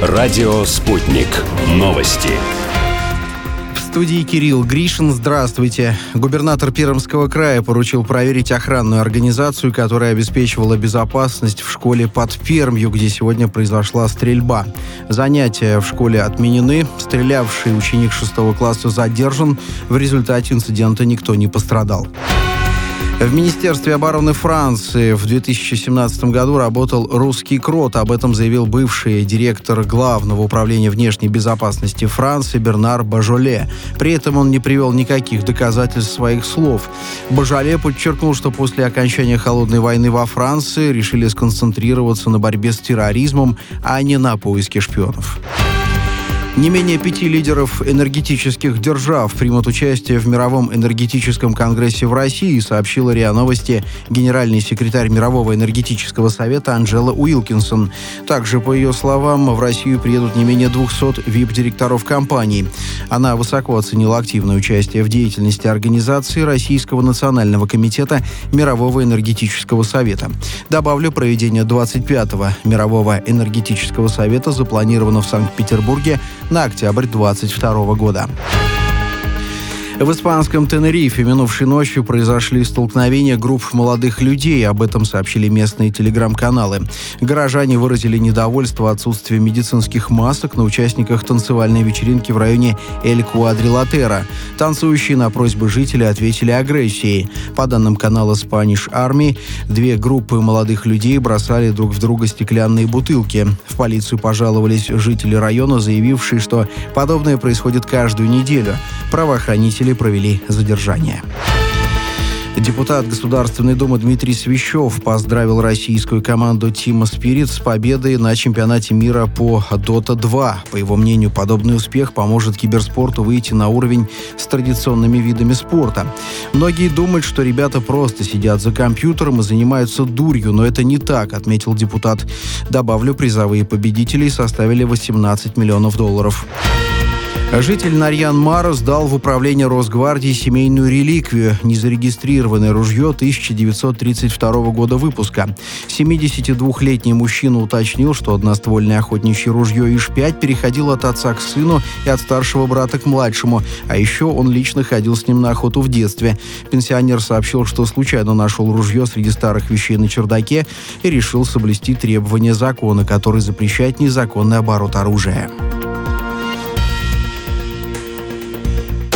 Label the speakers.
Speaker 1: Радио «Спутник». Новости.
Speaker 2: В студии Кирилл Гришин. Здравствуйте. Губернатор Пермского края поручил проверить охранную организацию, которая обеспечивала безопасность в школе под Пермью, где сегодня произошла стрельба. Занятия в школе отменены. Стрелявший ученик 6 класса задержан. В результате инцидента никто не пострадал. В Министерстве обороны Франции в 2017 году работал русский крот. Об этом заявил бывший директор Главного управления внешней безопасности Франции Бернар Бажоле. При этом он не привел никаких доказательств своих слов. Бажоле подчеркнул, что после окончания холодной войны во Франции решили сконцентрироваться на борьбе с терроризмом, а не на поиске шпионов. Не менее 5 лидеров энергетических держав примут участие в Мировом энергетическом конгрессе в России, сообщила РИА Новости генеральный секретарь Мирового энергетического совета Анджела Уилкинсон. Также, по ее словам, в Россию приедут не менее 200 VIP-директоров компаний. Она высоко оценила активное участие в деятельности организации Российского национального комитета Мирового энергетического совета. Добавлю, проведение 25-го Мирового энергетического совета запланировано в Санкт-Петербурге на октябрь 2022 года. В испанском Тенерифе минувшей ночью произошли столкновения групп молодых людей. Об этом сообщили местные телеграм-каналы. Горожане выразили недовольство отсутствием медицинских масок на участниках танцевальной вечеринки в районе Эль-Куадрилатера. Танцующие на просьбы жителей ответили агрессией. По данным канала Spanish Army, две группы молодых людей бросали друг в друга стеклянные бутылки. В полицию пожаловались жители района, заявившие, что подобное происходит каждую неделю. Правоохранители провели задержание. Депутат Государственной Думы Дмитрий Свищев поздравил российскую команду Team Spirit с победой на чемпионате мира по Dota 2. По его мнению, подобный успех поможет киберспорту выйти на уровень с традиционными видами спорта. Многие думают, что ребята просто сидят за компьютером и занимаются дурью, но это не так, отметил депутат. Добавлю, призовые победителей составили $18 миллионов. Житель Нарьян-Мара сдал в управление Росгвардии семейную реликвию – незарегистрированное ружье 1932 года выпуска. 72-летний мужчина уточнил, что одноствольное охотничье ружье ИШ-5 переходило от отца к сыну и от старшего брата к младшему, а еще он лично ходил с ним на охоту в детстве. Пенсионер сообщил, что случайно нашел ружье среди старых вещей на чердаке и решил соблюсти требования закона, который запрещает незаконный оборот оружия.